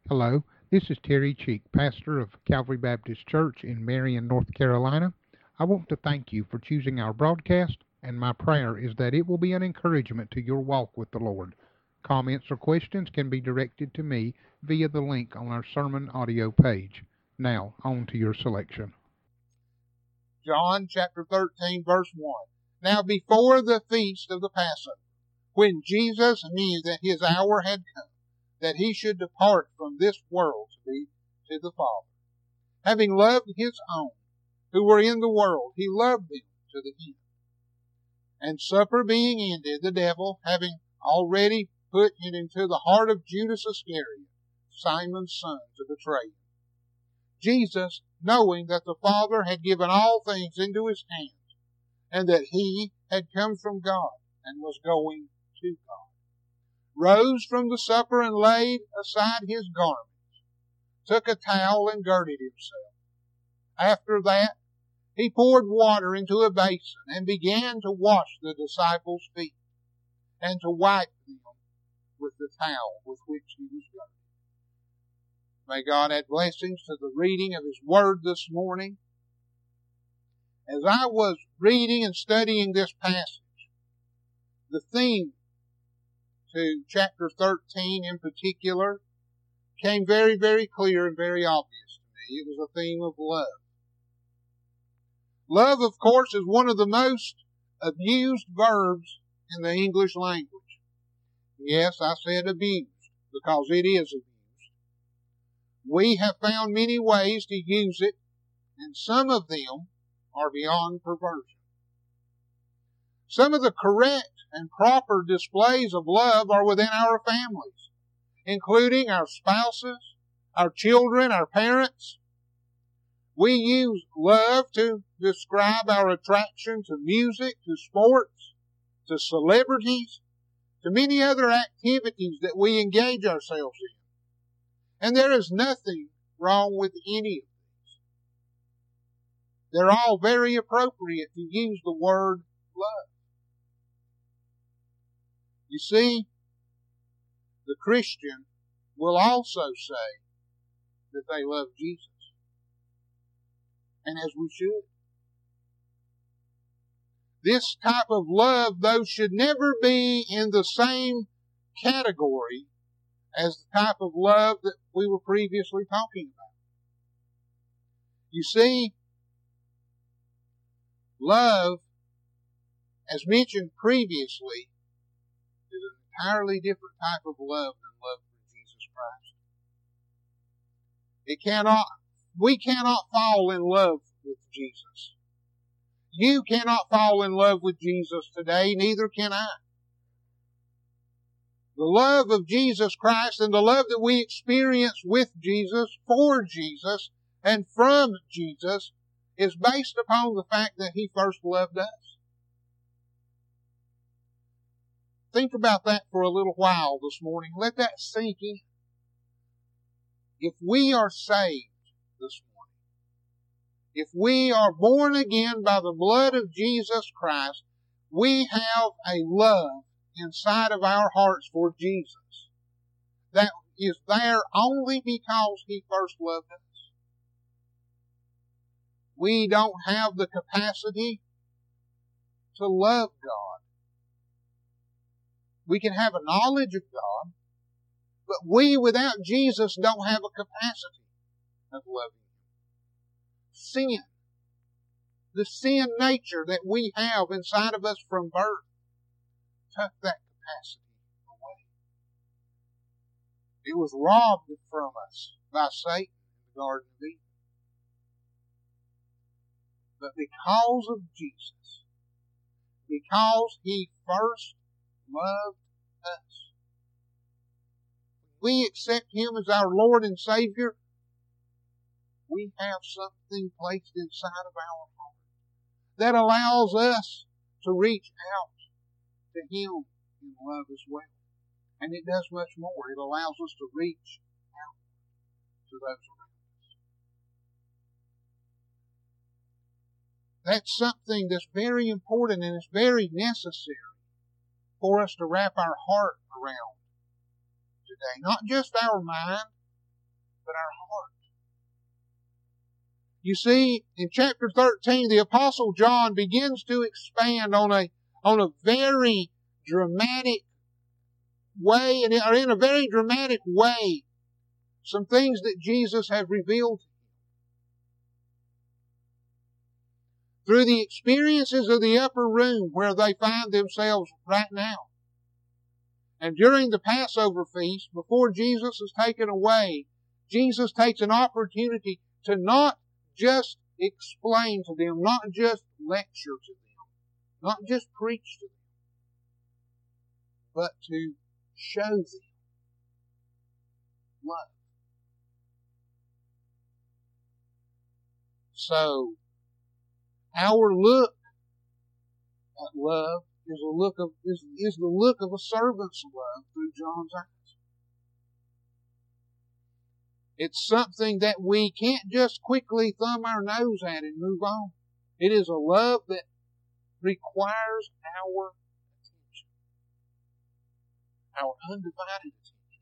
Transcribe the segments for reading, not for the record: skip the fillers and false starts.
Hello, this is Terry Cheek, pastor of Calvary Baptist Church in Marion, North Carolina. I want to thank you for choosing our broadcast, and my prayer is that it will be an encouragement to your walk with the Lord. Comments or questions can be directed to me via the link on our sermon audio page. Now, on to your selection. John chapter 13, verse 1. Now before the feast of the Passover, when Jesus knew that his hour had come, that he should depart from this world to be to the Father, having loved his own who were in the world, he loved them to the end. And supper being ended, the devil, having already put it into the heart of Judas Iscariot, Simon's son, to betray him, Jesus, knowing that the Father had given all things into his hands, and that he had come from God and was going to God, rose from the supper and laid aside his garments, took a towel and girded himself. After that, he poured water into a basin and began to wash the disciples' feet and to wipe them with the towel with which he was girded. May God add blessings to the reading of his word this morning. As I was reading and studying this passage, the theme to chapter 13 in particular came very, very clear and very obvious to me. It was a theme of love. Love, of course, is one of the most abused verbs in the English language. Yes, I said abused because it is abused. We have found many ways to use it, and some of them are beyond perversion. Some of the correct and proper displays of love are within our families, including our spouses, our children, our parents. We use love to describe our attraction to music, to sports, to celebrities, to many other activities that we engage ourselves in. And there is nothing wrong with any of these. They're all very appropriate to use the word love. You see, the Christian will also say that they love Jesus. And as we should. This type of love, though, should never be in the same category as the type of love that we were previously talking about. You see, love, as mentioned previously, is an entirely different type of love than love for Jesus Christ. We cannot fall in love with Jesus. You cannot fall in love with Jesus today, neither can I. The love of Jesus Christ and the love that we experience with Jesus, for Jesus, and from Jesus is based upon the fact that He first loved us. Think about that for a little while this morning. Let that sink in. If we are saved this morning, if we are born again by the blood of Jesus Christ, we have a love inside of our hearts for Jesus that is there only because He first loved us. We don't have the capacity to love God. We can have a knowledge of God, but we without Jesus don't have a capacity of loving Him. Sin, the sin nature that we have inside of us from birth, took that capacity away. It was robbed from us by Satan in the Garden of Eden. But because of Jesus, because He first loved us, we accept Him as our Lord and Savior, we have something placed inside of our heart that allows us to reach out to Him in love as well. And it does much more. It allows us to reach out to those around us. That's something that's very important and it's very necessary for us to wrap our heart around today. Not just our mind, but our heart. You see, in chapter 13, the Apostle John begins to expand on a very dramatic way, or in a very dramatic way, some things that Jesus has revealed through the experiences of the upper room where they find themselves right now. And during the Passover feast, before Jesus is taken away, Jesus takes an opportunity to not just explain to them, not just lecture to them, not just preach to them, but to show them love. So, our look at love is the look of a servant's love through John's eyes. It's something that we can't just quickly thumb our nose at and move on. It is a love that requires our attention, our undivided attention.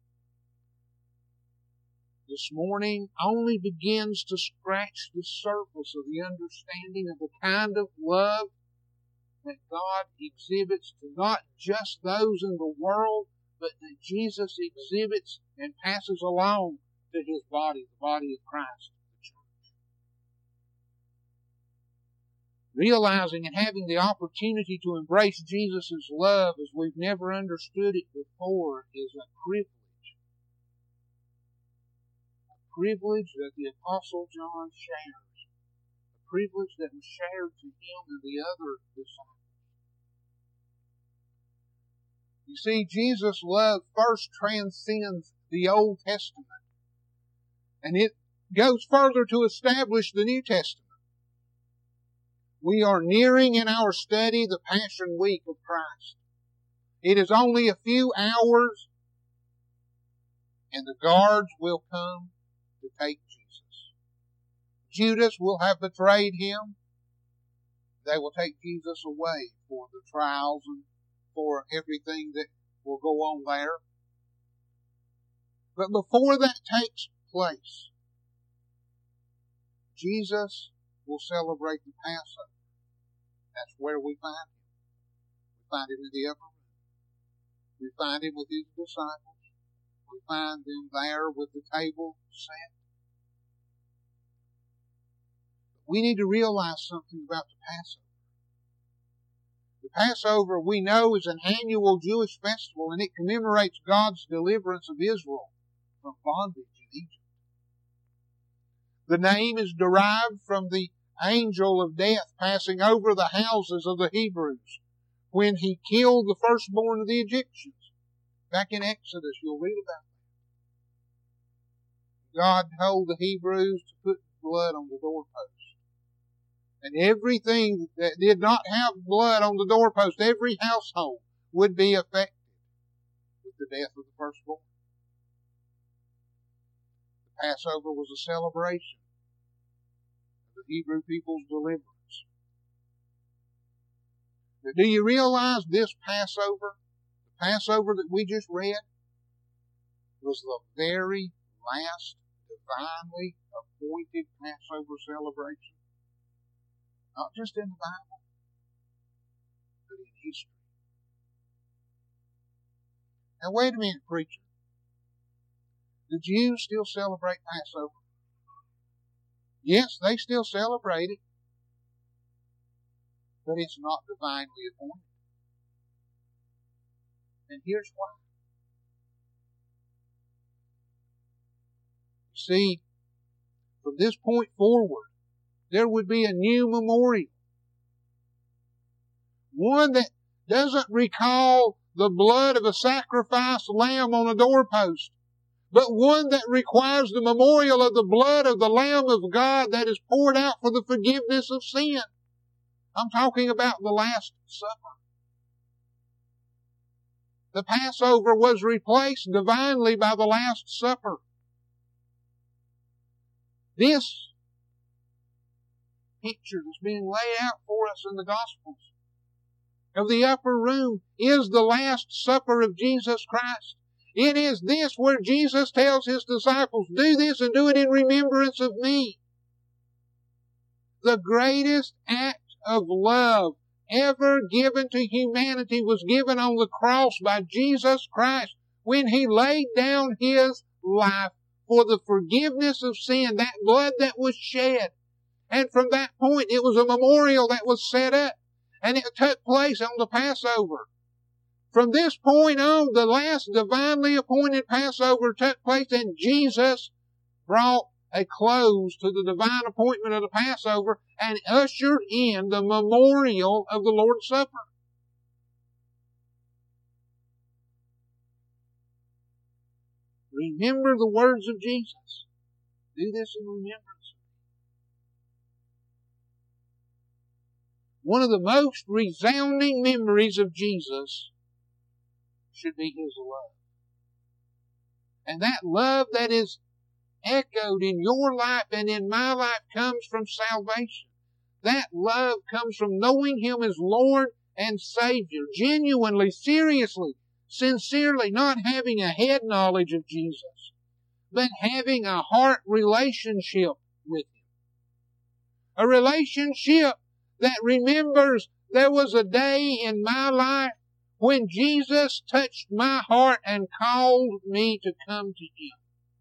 This morning only begins to scratch the surface of the understanding of the kind of love that God exhibits to not just those in the world, but that Jesus exhibits and passes along to His body, the body of Christ, the church. Realizing and having the opportunity to embrace Jesus' love as we've never understood it before is a privilege. A privilege that the Apostle John shares. A privilege that was shared to him and the other disciples. You see, Jesus' love first transcends the Old Testament. And it goes further to establish the New Testament. We are nearing in our study the Passion Week of Christ. It is only a few hours and the guards will come to take Jesus. Judas will have betrayed Him. They will take Jesus away for the trials and for everything that will go on there. But before that takes place, Jesus will celebrate the Passover. That's where we find Him. We find Him in the upper room. We find Him with His disciples. We find them there with the table set. But we need to realize something about the Passover. The Passover, we know, is an annual Jewish festival, and it commemorates God's deliverance of Israel from bondage in Egypt. The name is derived from the angel of death passing over the houses of the Hebrews when he killed the firstborn of the Egyptians. Back in Exodus, you'll read about that. God told the Hebrews to put blood on the doorpost. And everything that did not have blood on the doorpost, every household would be affected with the death of the firstborn. The Passover was a celebration of the Hebrew people's deliverance. But do you realize this Passover, the Passover that we just read, was the very last divinely appointed Passover celebration? Not just in the Bible, but in history. Now wait a minute, preacher. The Jews still celebrate Passover. Yes, they still celebrate it, but it's not divinely appointed. And here's why. You see, from this point forward, there would be a new memorial. One that doesn't recall the blood of a sacrificed lamb on a doorpost, but one that requires the memorial of the blood of the Lamb of God that is poured out for the forgiveness of sin. I'm talking about the Last Supper. The Passover was replaced divinely by the Last Supper. This picture that's being laid out for us in the Gospels of the upper room is the Last Supper of Jesus Christ. It is this where Jesus tells His disciples, do this and do it in remembrance of me. The greatest act of love ever given to humanity was given on the cross by Jesus Christ when He laid down His life for the forgiveness of sin, that blood that was shed. And from that point, it was a memorial that was set up, and it took place on the Passover. From this point on, the last divinely appointed Passover took place, and Jesus brought a close to the divine appointment of the Passover and ushered in the memorial of the Lord's Supper. Remember the words of Jesus. Do this in remembrance. One of the most resounding memories of Jesus should be His love. And that love that is echoed in your life and in my life comes from salvation. That love comes from knowing Him as Lord and Savior, genuinely, seriously, sincerely, not having a head knowledge of Jesus, but having a heart relationship with Him. A relationship that remembers there was a day in my life when Jesus touched my heart and called me to come to Him.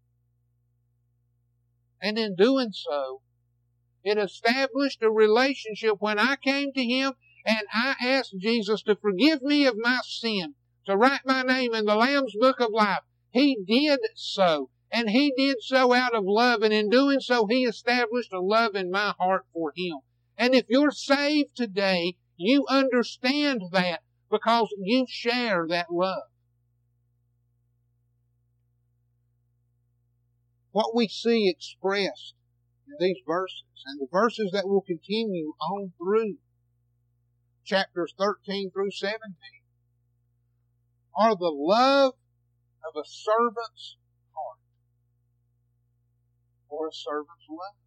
And in doing so, it established a relationship when I came to Him and I asked Jesus to forgive me of my sin, to write my name in the Lamb's Book of Life. He did so, and He did so out of love, and in doing so, He established a love in my heart for Him. And if you're saved today, you understand that because you share that love. What we see expressed in these verses, and the verses that will continue on through chapters 13 through 17, are the love of a servant's heart, or a servant's love.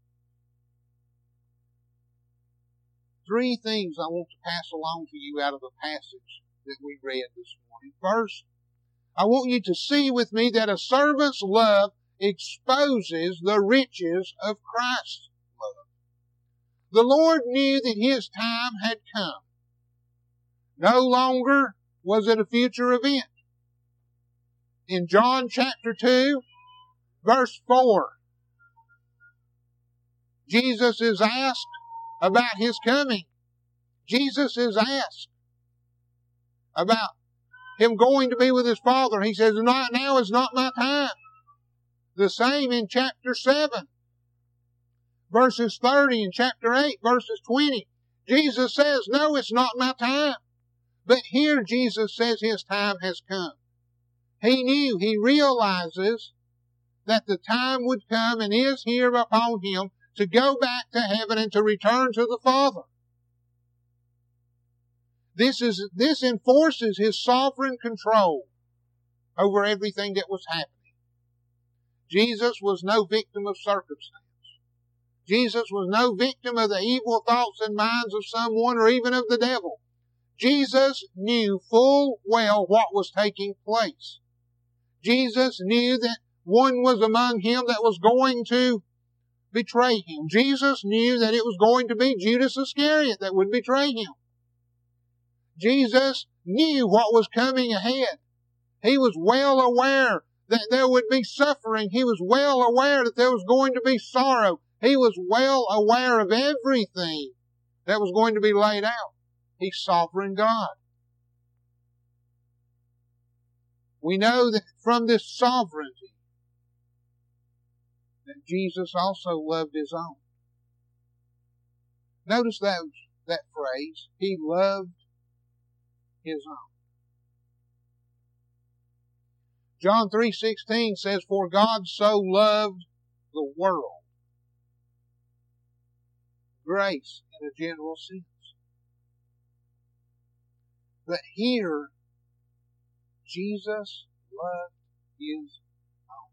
Three things I want to pass along to you out of the passage that we read this morning. First, I want you to see with me that a servant's love exposes the riches of Christ's love. The Lord knew that His time had come. No longer was it a future event. In John chapter 2, verse 4, Jesus is asked about His coming. Jesus is asked about Him going to be with His Father. He says, now is not my time. The same in chapter 7, verses 30, and chapter 8, verses 20. Jesus says, no, it's not my time. But here Jesus says His time has come. He knew, He realizes that the time would come and is here upon Him to go back to heaven and to return to the Father. This enforces His sovereign control over everything that was happening. Jesus was no victim of circumstance. Jesus was no victim of the evil thoughts and minds of someone or even of the devil. Jesus knew full well what was taking place. Jesus knew that one was among Him that was going to betray Him. Jesus knew that it was going to be Judas Iscariot that would betray Him. Jesus knew what was coming ahead. He was well aware that there would be suffering. He was well aware that there was going to be sorrow. He was well aware of everything that was going to be laid out. He's sovereign God. We know that from this sovereignty that Jesus also loved His own. Notice that phrase, He loved His own. John 3:16 says, for God so loved the world. Grace in a general sense. But here, Jesus loved His own.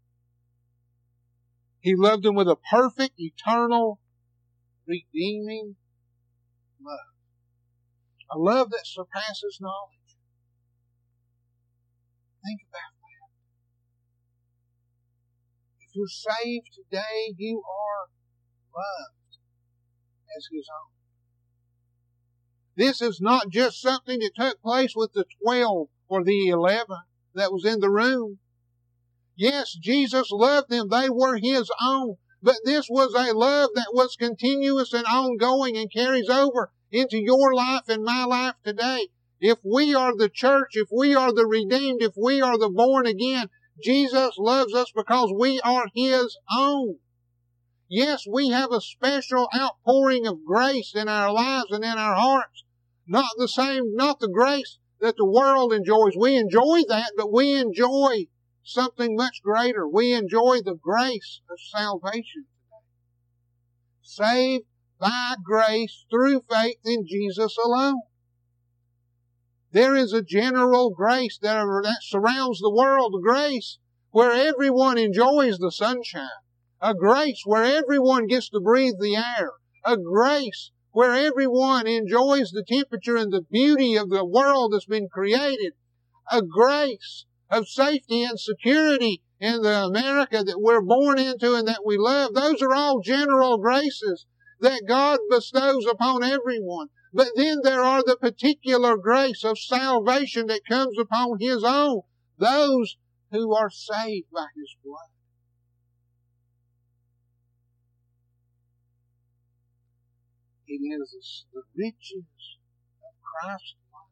He loved them with a perfect, eternal, redeeming love. A love that surpasses knowledge. Think about you're saved today, you are loved as His own. This is not just something that took place with the 12 or the 11 that was in the room. Yes, Jesus loved them. They were His own. But this was a love that was continuous and ongoing and carries over into your life and my life today. If we are the church, if we are the redeemed, if we are the born again, Jesus loves us because we are His own. Yes, we have a special outpouring of grace in our lives and in our hearts. Not the grace that the world enjoys. We enjoy that, but we enjoy something much greater. We enjoy the grace of salvation today. Saved by grace through faith in Jesus alone. There is a general grace that surrounds the world, a grace where everyone enjoys the sunshine, a grace where everyone gets to breathe the air, a grace where everyone enjoys the temperature and the beauty of the world that's been created, a grace of safety and security in the America that we're born into and that we love. Those are all general graces that God bestows upon everyone. But then there are the particular grace of salvation that comes upon His own, those who are saved by His blood. It is the riches of Christ's love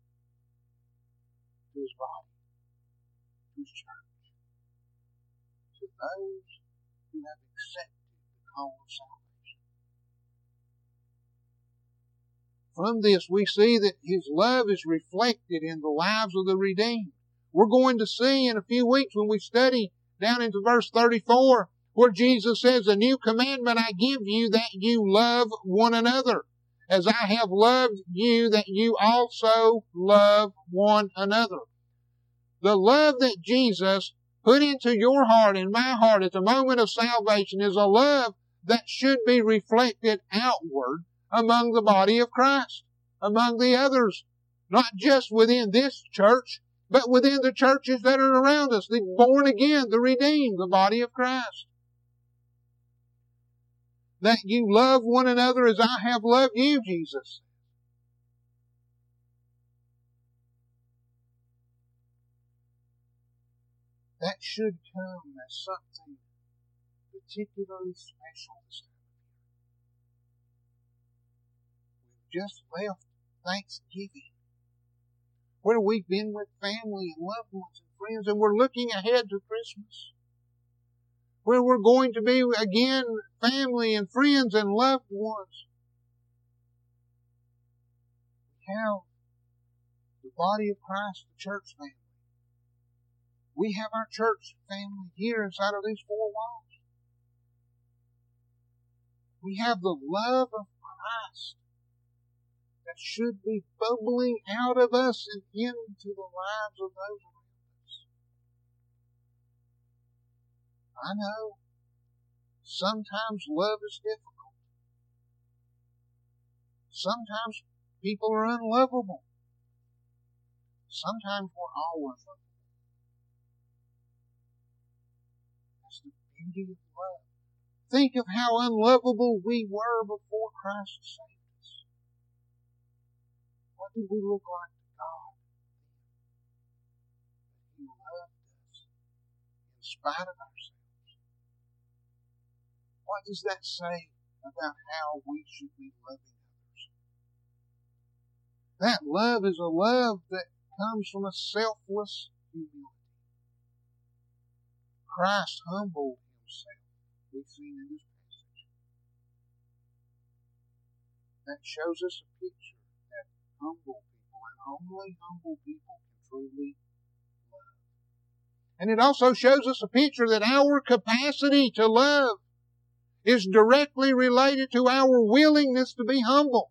to His body, to His church, to those who have accepted the call of salvation. From this, we see that His love is reflected in the lives of the redeemed. We're going to see in a few weeks when we study down into verse 34, where Jesus says, "A new commandment I give you, that you love one another. As I have loved you, that you also love one another." The love that Jesus put into your heart and my heart at the moment of salvation is a love that should be reflected outward among the body of Christ, among the others, not just within this church, but within the churches that are around us, the born again, the redeemed, the body of Christ. That you love one another as I have loved you, Jesus. That should come as something particularly special this time of year. We've just left Thanksgiving, where we've been with family and loved ones and friends, and we're looking ahead to Christmas, where we're going to be again family and friends and loved ones. We have the body of Christ, the church family. We have our church family here inside of these four walls. We have the love of Christ that should be bubbling out of us and into the lives of those around us. I know sometimes love is difficult. Sometimes people are unlovable. Sometimes we're all unlovable. That's the beauty of love. Think of how unlovable we were before Christ saved us. What did we look like to God? He loved us in spite of ourselves. What does that say about how we should be loving others? That love is a love that comes from a selfless humility. Christ humbled Himself. We've seen in this passage. That shows us a picture that humble people, and only humble people can truly love. And it also shows us a picture that our capacity to love is directly related to our willingness to be humble.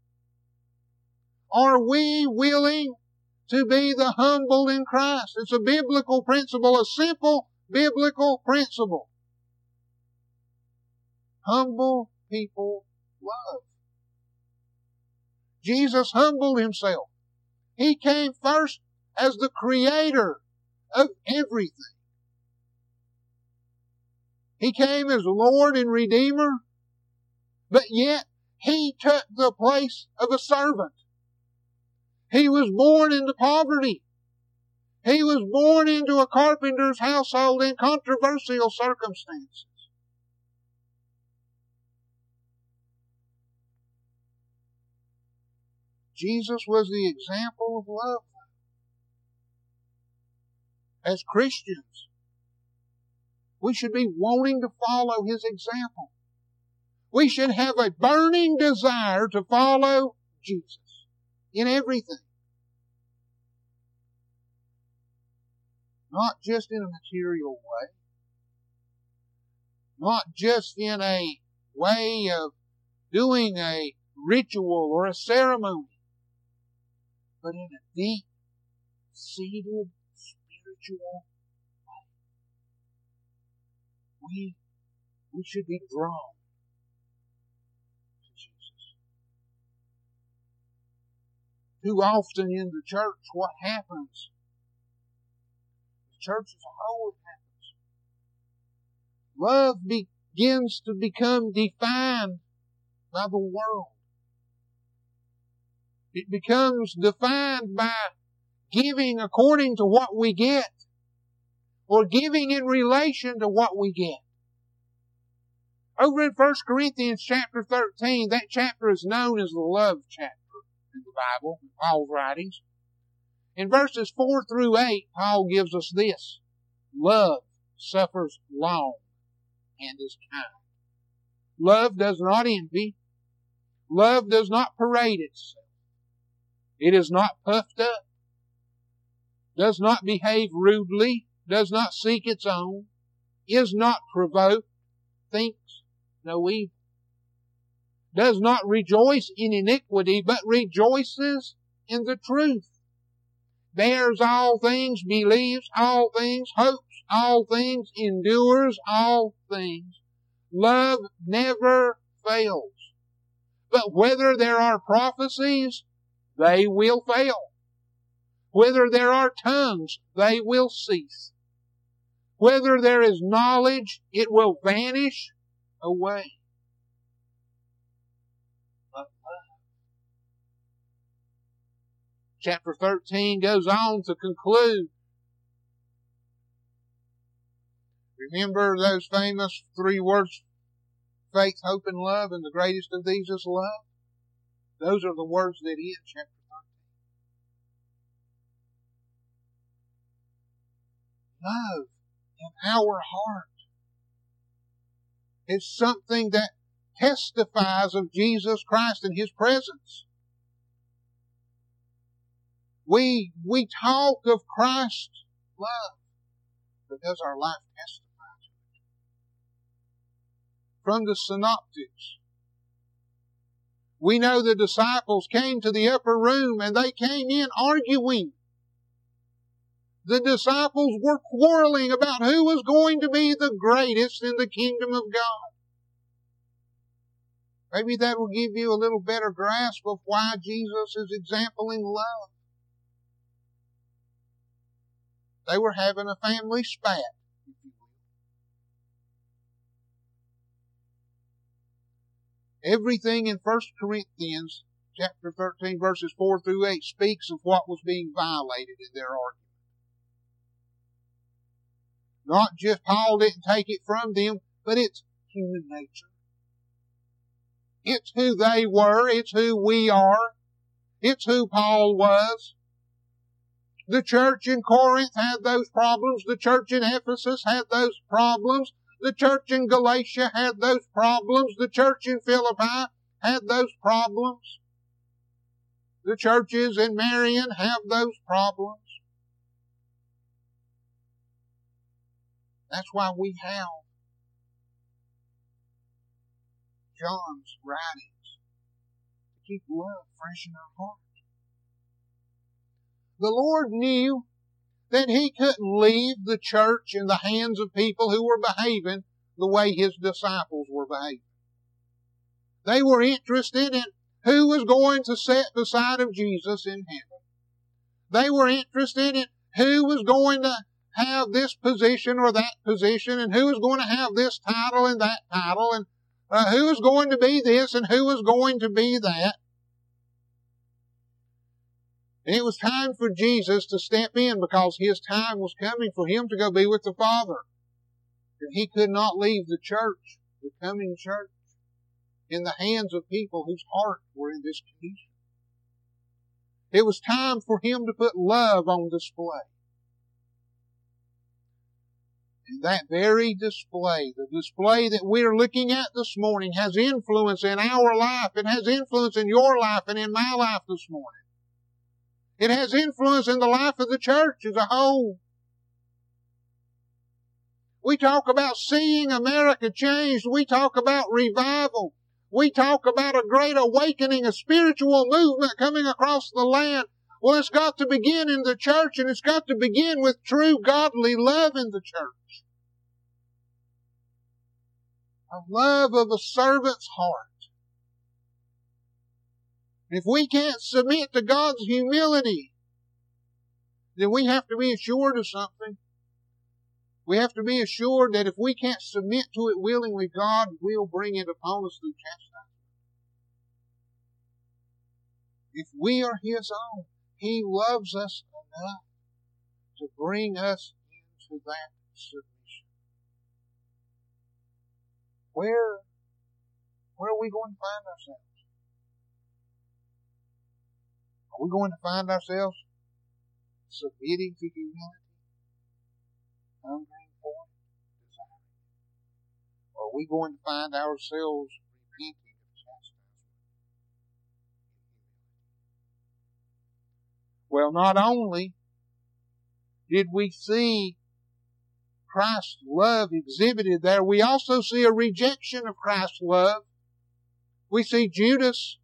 Are we willing to be the humble in Christ? It's a biblical principle, a simple biblical principle. Humble people love. Jesus humbled Himself. He came first as the creator of everything. He came as Lord and Redeemer, but yet He took the place of a servant. He was born into poverty. He was born into a carpenter's household in controversial circumstances. Jesus was the example of love. As Christians, we should be wanting to follow His example. We should have a burning desire to follow Jesus in everything. Not just in a material way. Not just in a way of doing a ritual or a ceremony, but in a deep, seated, spiritual way. We should be drawn to Jesus. Too often in the church, what happens? The church as a whole, it happens. Love begins to become defined by the world. It becomes defined by giving according to what we get, or giving in relation to what we get. Over in 1 Corinthians chapter 13, that chapter is known as the love chapter in the Bible, in Paul's writings. In verses 4 through 8, Paul gives us this: love suffers long and is kind. Love does not envy. Love does not parade itself. It is not puffed up, does not behave rudely, does not seek its own, is not provoked, thinks no evil, does not rejoice in iniquity, but rejoices in the truth, bears all things, believes all things, hopes all things, endures all things. Love never fails. But whether there are prophecies, they will fail. Whether there are tongues, they will cease. Whether there is knowledge, it will vanish away. But love. Chapter 13 goes on to conclude. Remember those famous 3 words, faith, hope, and love, and the greatest of these is love? Those are the words that end chapter 13. Love in our heart is something that testifies of Jesus Christ and His presence. We talk of Christ's love because our life testifies of it. From the synoptics, we know the disciples came to the upper room and they came in arguing. The disciples were quarreling about who was going to be the greatest in the kingdom of God. Maybe that will give you a little better grasp of why Jesus is exempling love. They were having a family spat, if you will. Everything in 1 Corinthians chapter 13, verses 4 through 8 speaks of what was being violated in their argument. Not just Paul didn't take it from them, but it's human nature. It's who they were. It's who we are. It's who Paul was. The church in Corinth had those problems. The church in Ephesus had those problems. The church in Galatia had those problems. The church in Philippi had those problems. The churches in Marion have those problems. That's why we have John's writings to keep love fresh in our heart. The Lord knew that He couldn't leave the church in the hands of people who were behaving the way His disciples were behaving. They were interested in who was going to sit beside of Jesus in heaven. They were interested in who was going to have this position or that position, and who is going to have this title and that title, and who is going to be this and who is going to be that. And it was time for Jesus to step in because His time was coming for Him to go be with the Father. And He could not leave the church, the coming church, in the hands of people whose hearts were in this condition. It was time for Him to put love on display. And that very display, the display that we're looking at this morning, has influence in our life. It has influence in your life and in my life this morning. It has influence in the life of the church as a whole. We talk about seeing America changed. We talk about revival. We talk about a great awakening, a spiritual movement coming across the land. Well, it's got to begin in the church, and it's got to begin with true godly love in the church. A love of a servant's heart. If we can't submit to God's humility, then we have to be assured of something. We have to be assured that if we can't submit to it willingly, God will bring it upon us through chastisement. If we are His own, He loves us enough to bring us into that submission. Where are we going to find ourselves? Are we going to find ourselves submitting to humility, hungering for it, desiring it? Or are we going to find ourselves repenting of chastisement? Well, not only did we see Christ's love exhibited there, we also see a rejection of Christ's love. We see Judas.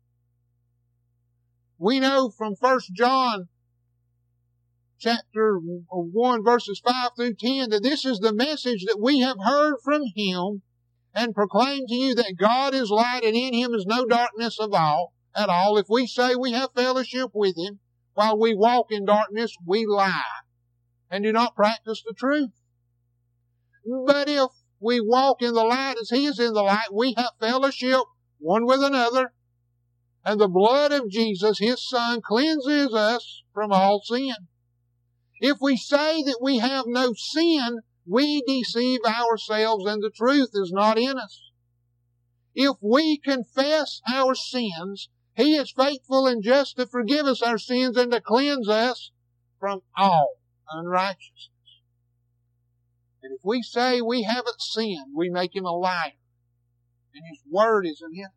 We know from 1 John chapter 1 verses 5 through 10 that this is the message that we have heard from Him and proclaim to you, that God is light and in Him is no darkness at all. If we say we have fellowship with Him while we walk in darkness, we lie and do not practice the truth. But if we walk in the light as He is in the light, we have fellowship one with another. And the blood of Jesus, His Son, cleanses us from all sin. If we say that we have no sin, we deceive ourselves and the truth is not in us. If we confess our sins, He is faithful and just to forgive us our sins and to cleanse us from all unrighteousness. And if we say we haven't sinned, we make Him a liar, and His word isn't in us.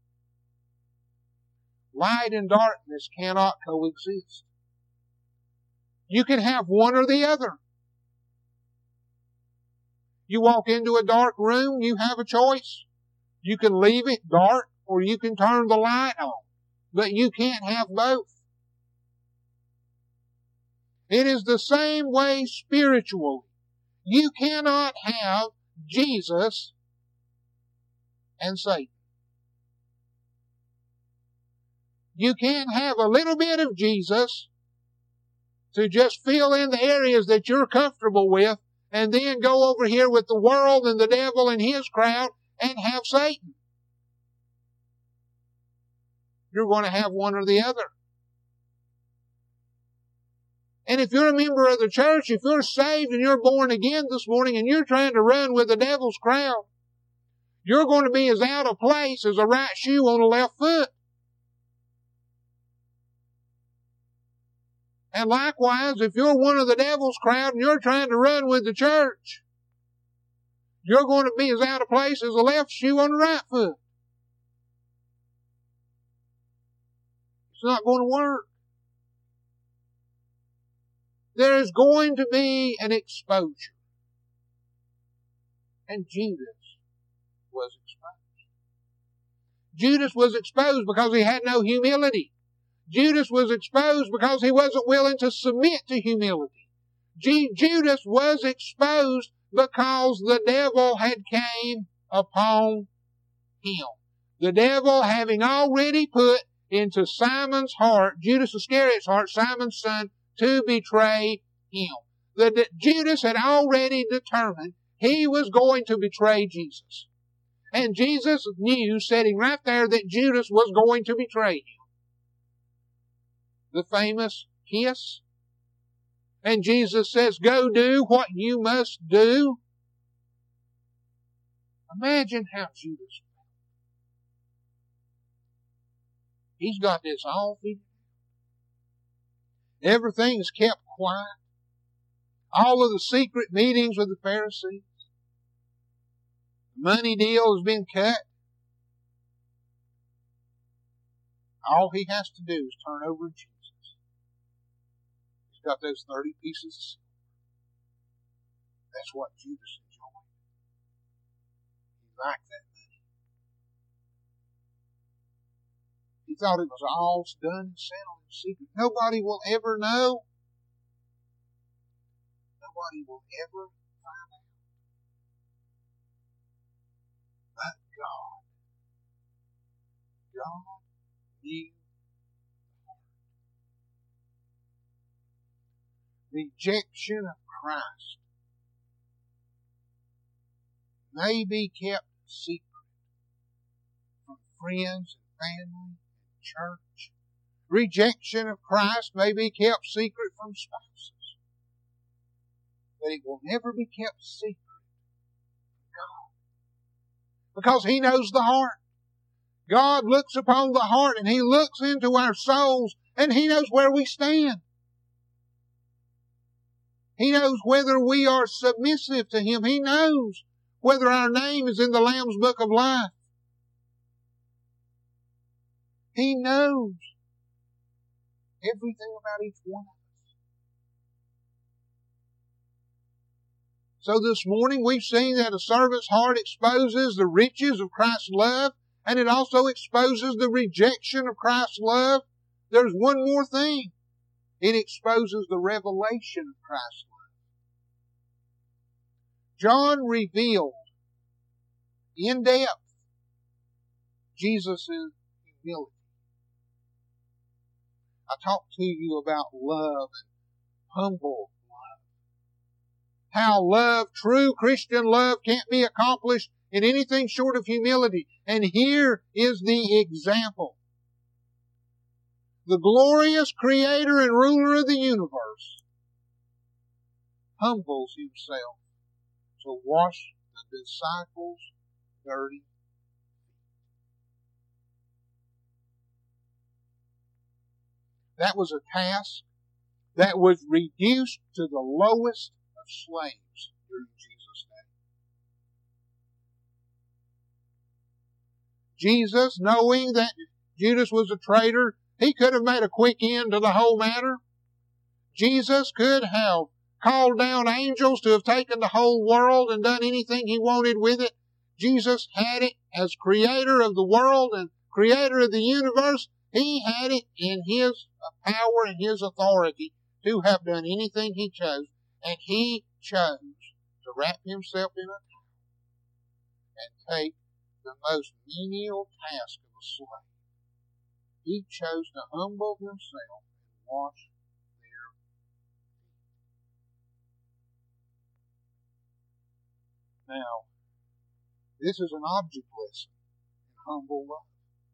Light and darkness cannot coexist. You can have one or the other. You walk into a dark room, you have a choice. You can leave it dark or you can turn the light on. But you can't have both. It is the same way spiritually. You cannot have Jesus and Satan. You can't have a little bit of Jesus to just fill in the areas that you're comfortable with and then go over here with the world and the devil and his crowd and have Satan. You're going to have one or the other. And if you're a member of the church, if you're saved and you're born again this morning and you're trying to run with the devil's crowd, you're going to be as out of place as a right shoe on a left foot. And likewise, if you're one of the devil's crowd and you're trying to run with the church, you're going to be as out of place as a left shoe on the right foot. It's not going to work. There is going to be an exposure. And Judas was exposed. Judas was exposed because he had no humility. Judas was exposed because he wasn't willing to submit to humility. Judas was exposed because the devil had came upon him. The devil having already put into Simon's heart, Judas Iscariot's heart, Simon's son, to betray him. that Judas had already determined he was going to betray Jesus. And Jesus knew, sitting right there, that Judas was going to betray him. The famous kiss. And Jesus says, go do what you must do. Imagine how Judas felt. He's got this all figured out. Everything's kept quiet. All of the secret meetings with the Pharisees. The money deal has been cut. All he has to do is turn over to Jesus. He's got those 30 pieces of silver. That's what Judas enjoyed. He liked that money. He thought it was all done and settled in secret. Nobody will ever know. Nobody will ever find out. But God knew the heart. Rejection of Christ may be kept secret from friends and family and church. Rejection of Christ may be kept secret from spouses. But it will never be kept secret from God. Because He knows the heart. God looks upon the heart and He looks into our souls and He knows where we stand. He knows whether we are submissive to Him. He knows whether our name is in the Lamb's Book of Life. He knows everything about each one of us. So this morning we've seen that a servant's heart exposes the riches of Christ's love, and it also exposes the rejection of Christ's love. There's one more thing. It exposes the revelation of Christ's love. John revealed in depth Jesus' humility. I talked to you about love and humble love. How love, true Christian love, can't be accomplished in anything short of humility. And here is the example. The glorious Creator and ruler of the universe humbles Himself to wash the disciples' dirty feet. That was a task that was reduced to the lowest of slaves during Jesus' day. Jesus, knowing that Judas was a traitor, He could have made a quick end to the whole matter. Jesus could have called down angels to have taken the whole world and done anything He wanted with it. Jesus had it as creator of the world and creator of the universe. He had it in His power and His authority to have done anything He chose. And He chose to wrap Himself in a towel and take the most menial task of a slave. He chose to humble Himself and wash their feet. Now, this is an object lesson in humble love.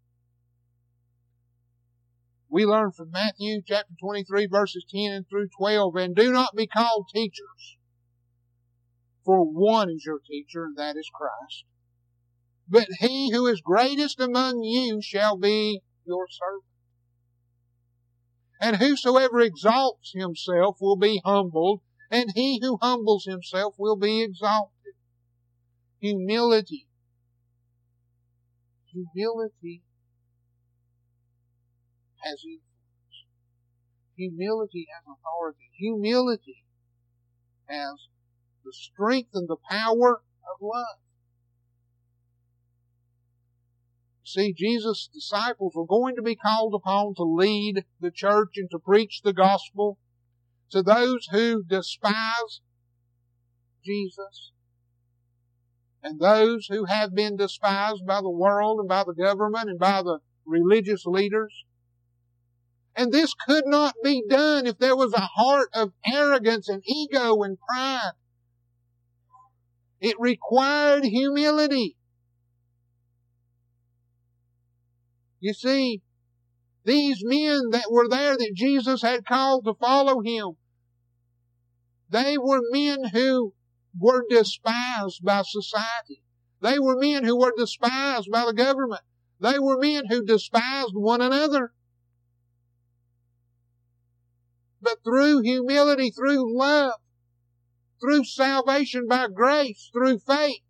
We learn from Matthew chapter 23 verses 10 and through 12, and do not be called teachers, for one is your teacher, and that is Christ. But he who is greatest among you shall be your servant. And whosoever exalts himself will be humbled, and he who humbles himself will be exalted. Humility. Humility has influence. Humility has authority. Humility has the strength and the power of love. See, Jesus' disciples were going to be called upon to lead the church and to preach the gospel to those who despise Jesus and those who have been despised by the world and by the government and by the religious leaders. And this could not be done if there was a heart of arrogance and ego and pride. It required humility. You see, these men that were there that Jesus had called to follow Him, they were men who were despised by society. They were men who were despised by the government. They were men who despised one another. But through humility, through love, through salvation by grace, through faith,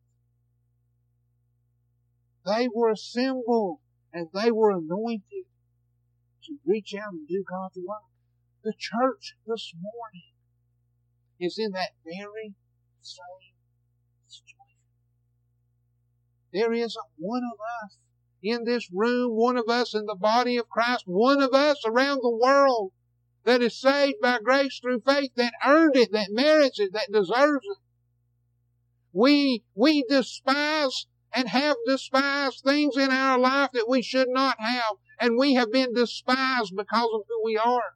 they were assembled and they were anointed to reach out and do God's work. The church this morning is in that very same situation. There isn't one of us in this room, one of us in the body of Christ, one of us around the world that is saved by grace through faith, that earned it, that merits it, that deserves it. We despise and have despised things in our life that we should not have, and we have been despised because of who we are.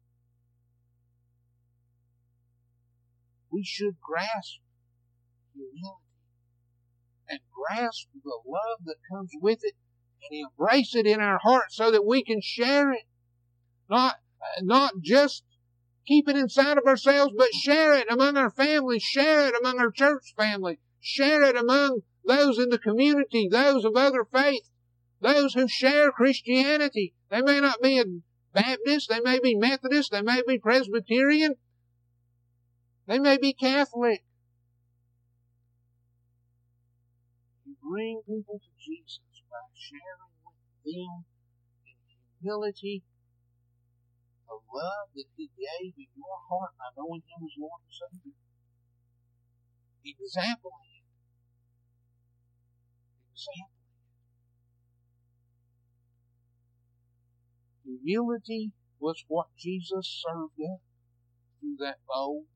We should grasp humility and grasp the love that comes with it and embrace it in our hearts so that we can share it. Not just keep it inside of ourselves, but share it among our families, share it among our church family, share it among those in the community, those of other faiths, those who share Christianity. They may not be a Baptist, they may be Methodist, they may be Presbyterian, they may be Catholic. You bring people to Jesus by sharing with them in humility the love that He gave in your heart by knowing Him as Lord and Savior. Exampling it. Humility was what Jesus served up through that bowl.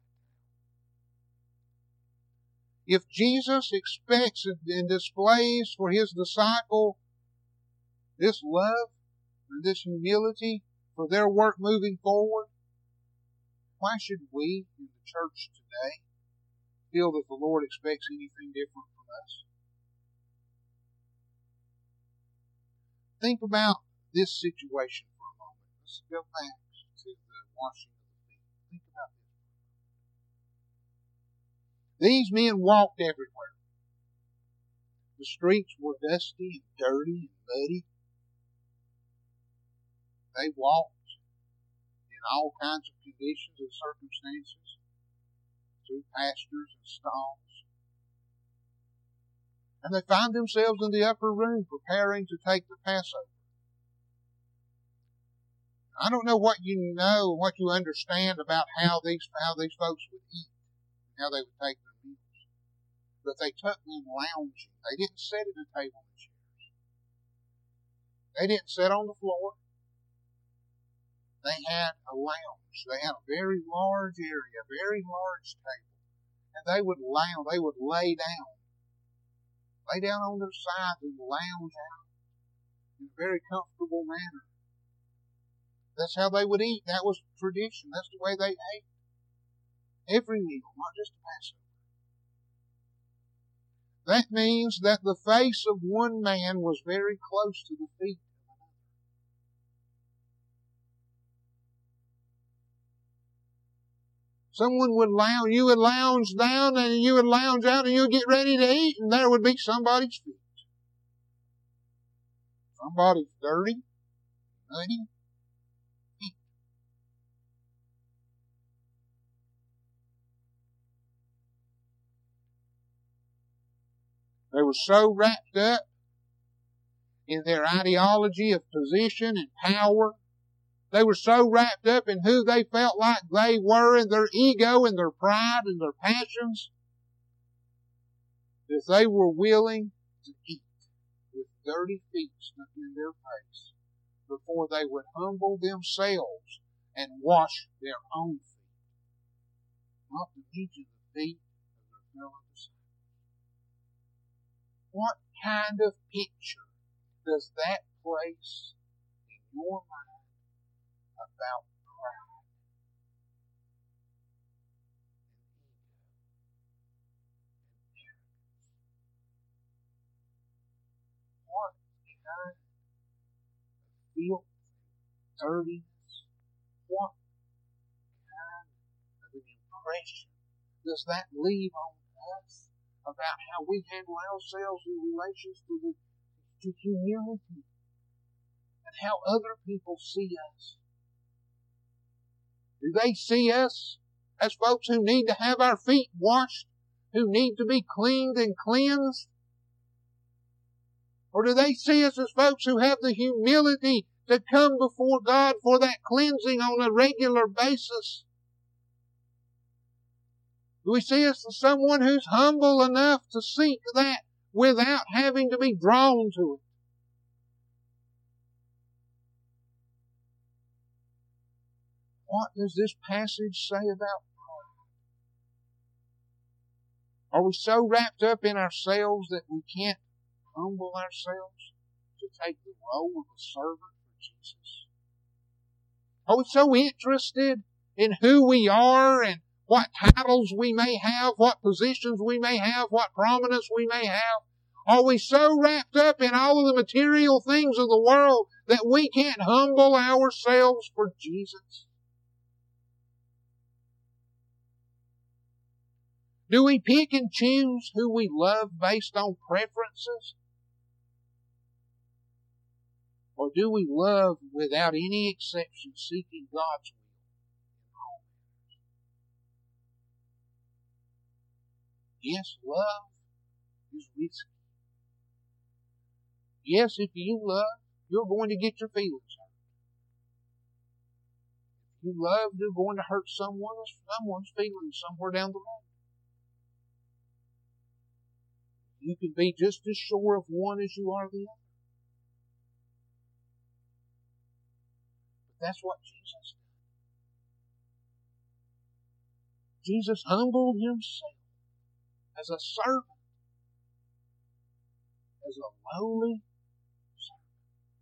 If Jesus expects and displays for His disciple this love and this humility for their work moving forward, why should we in the church today feel that the Lord expects anything different from us? Think about this situation for a moment. Let's go back to the washing of the feet. Think about this. These men walked everywhere. The streets were dusty and dirty and muddy. They walked in all kinds of conditions and circumstances through pastures and stalls. And they find themselves in the upper room preparing to take the Passover. I don't know what you understand about how these folks would eat, how they would take their meals. But they took them lounging. They didn't sit at a table and chairs. They didn't sit on the floor. They had a lounge. They had a very large area, a very large table. And they would lounge, they would lay down on their sides and lounge out in a very comfortable manner. That's how they would eat. That was tradition. That's the way they ate. Every meal, not just the Passover. That means that the face of one man was very close to the feet of another. Someone would lounge, you would lounge down and you would lounge out and you would get ready to eat, and there would be somebody's feet. Somebody's dirty, muddy feet. They were so wrapped up in their ideology of position and power. They were so wrapped up in who they felt like they were and their ego and their pride and their passions that they were willing to eat with dirty feet stuck in their face before they would humble themselves and wash their own feet, not to mention the feet of their fellow disciples. What kind of picture does that place in your mind about pride. What kind of filth, dirtiness, what kind of an impression does that leave on us about how we handle ourselves in relation to humility and how other people see us? Do they see us as folks who need to have our feet washed, who need to be cleaned and cleansed? Or do they see us as folks who have the humility to come before God for that cleansing on a regular basis? Do we see us as someone who's humble enough to seek that without having to be drawn to it? What does this passage say about pride? Are we so wrapped up in ourselves that we can't humble ourselves to take the role of a servant for Jesus? Are we so interested in who we are and what titles we may have, what positions we may have, what prominence we may have? Are we so wrapped up in all of the material things of the world that we can't humble ourselves for Jesus? Do we pick and choose who we love based on preferences? Or do we love without any exception, seeking God's will in all matters? Yes, love is risky. Yes, if you love, you're going to get your feelings hurt. If you love, you're going to hurt someone's feelings somewhere down the road. You can be just as sure of one as you are the other. But that's what Jesus did. Jesus humbled himself as a servant, as a lowly servant,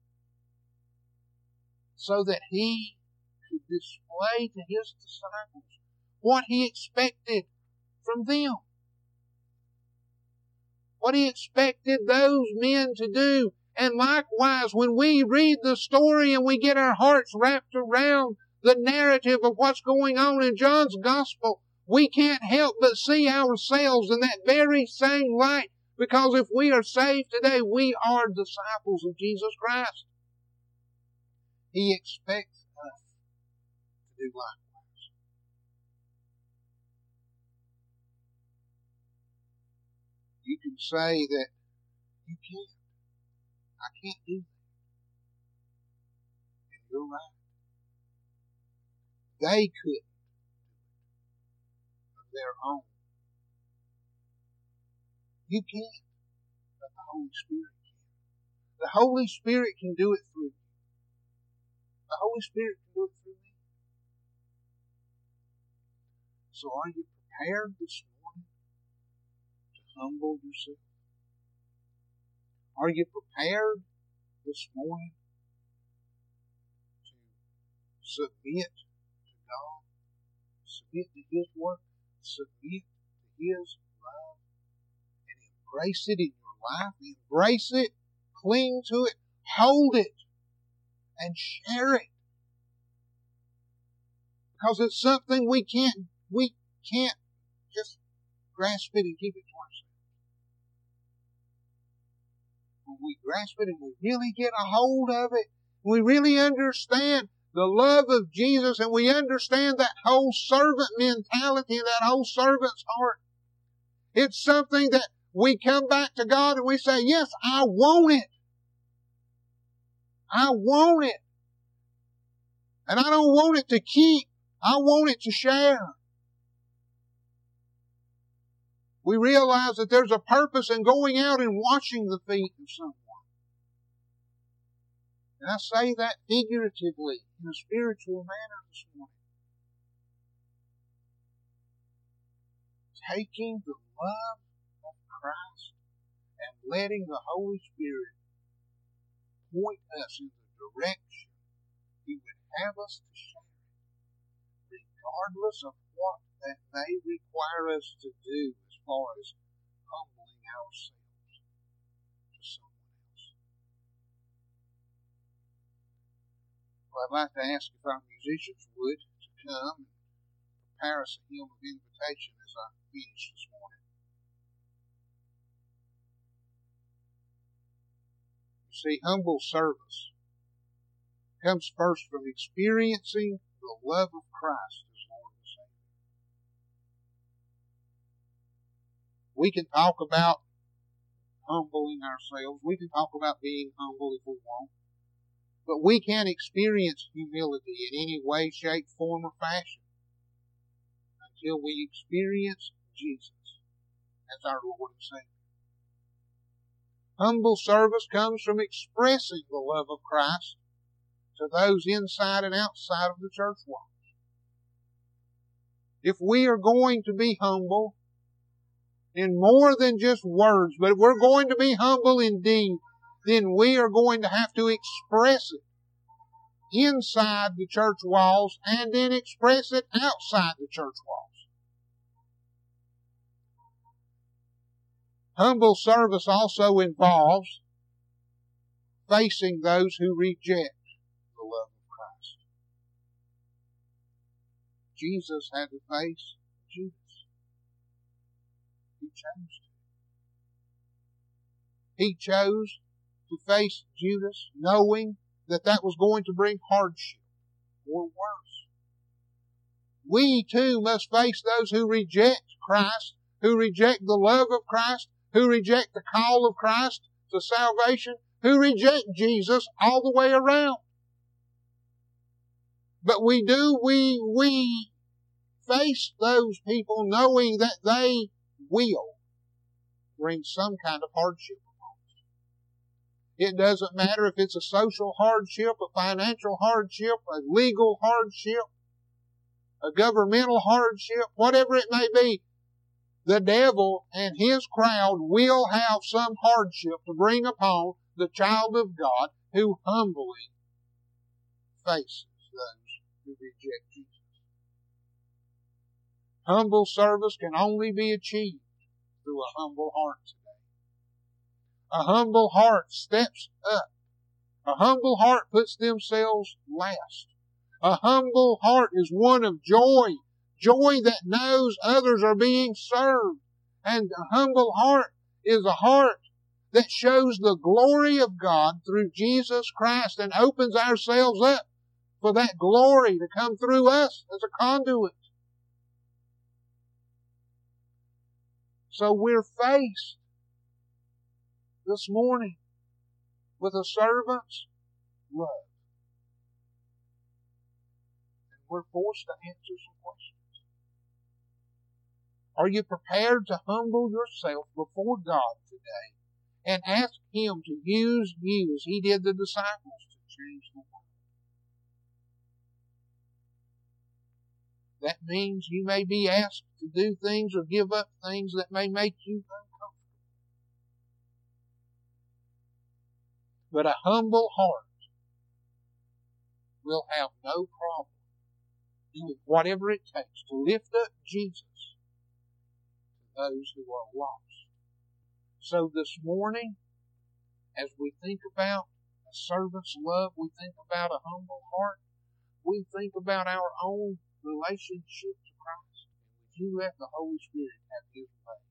so that he could display to his disciples what he expected from them. What he expected those men to do. And likewise, when we read the story and we get our hearts wrapped around the narrative of what's going on in John's Gospel, we can't help but see ourselves in that very same light. Because if we are saved today, we are disciples of Jesus Christ. He expects us to do likewise. You can say that you can't. I can't do that. And you're right. They couldn't of their own. You can't, but the Holy Spirit can. The Holy Spirit can do it through you. The Holy Spirit can do it through me. So are you prepared this morning to humble yourself? Are you prepared this morning to submit to God, submit to His work, submit to His love, and embrace it in your life? Embrace it, cling to it, hold it, and share it. Because it's something we can't just grasp it and keep it to ourselves. When we grasp it and we really get a hold of it, we really understand the love of Jesus, and we understand that whole servant mentality, that whole servant's heart. It's something that we come back to God and we say, yes, I want it. I want it. And I don't want it to keep. I want it to share. We realize that there's a purpose in going out and washing the feet of someone. And I say that figuratively, in a spiritual manner this morning. Taking the love of Christ and letting the Holy Spirit point us in the direction He would have us to share it, regardless of what that may require us to do as far as humbling ourselves to someone else. Well, I'd like to ask if our musicians would to come and prepare us a hymn of invitation as I finish this morning. You see, humble service comes first from experiencing the love of Christ as Lord and Savior. We can talk about humbling ourselves. We can talk about being humble if we want. But we can't experience humility in any way, shape, form, or fashion until we experience Jesus as our Lord and Savior. Humble service comes from expressing the love of Christ to those inside and outside of the church walls. If we are going to be humble in more than just words, but if we're going to be humble indeed, then we are going to have to express it inside the church walls and then express it outside the church walls. Humble service also involves facing those who reject the love of Christ. Jesus had to face Judas. He chose to. He chose to face Judas knowing that that was going to bring hardship or worse. We too must face those who reject Christ, who reject the love of Christ, who reject the call of Christ to salvation, who reject Jesus all the way around. But we face those people knowing that they will bring some kind of hardship upon us. It doesn't matter if it's a social hardship, a financial hardship, a legal hardship, a governmental hardship, whatever it may be. The devil and his crowd will have some hardship to bring upon the child of God who humbly faces those who reject Jesus. Humble service can only be achieved through a humble heart today. A humble heart steps up. A humble heart puts themselves last. A humble heart is one of joy. Joy that knows others are being served. And a humble heart is a heart that shows the glory of God through Jesus Christ and opens ourselves up for that glory to come through us as a conduit. So we're faced this morning with a servant's love. And we're forced to answer some questions. Are you prepared to humble yourself before God today and ask Him to use you as He did the disciples to change the world? That means you may be asked to do things or give up things that may make you uncomfortable. But a humble heart will have no problem doing whatever it takes to lift up Jesus to those who are lost. So this morning, as we think about a servant's love, we think about a humble heart, we think about our own relationship to Christ. Would you let the Holy Spirit have His way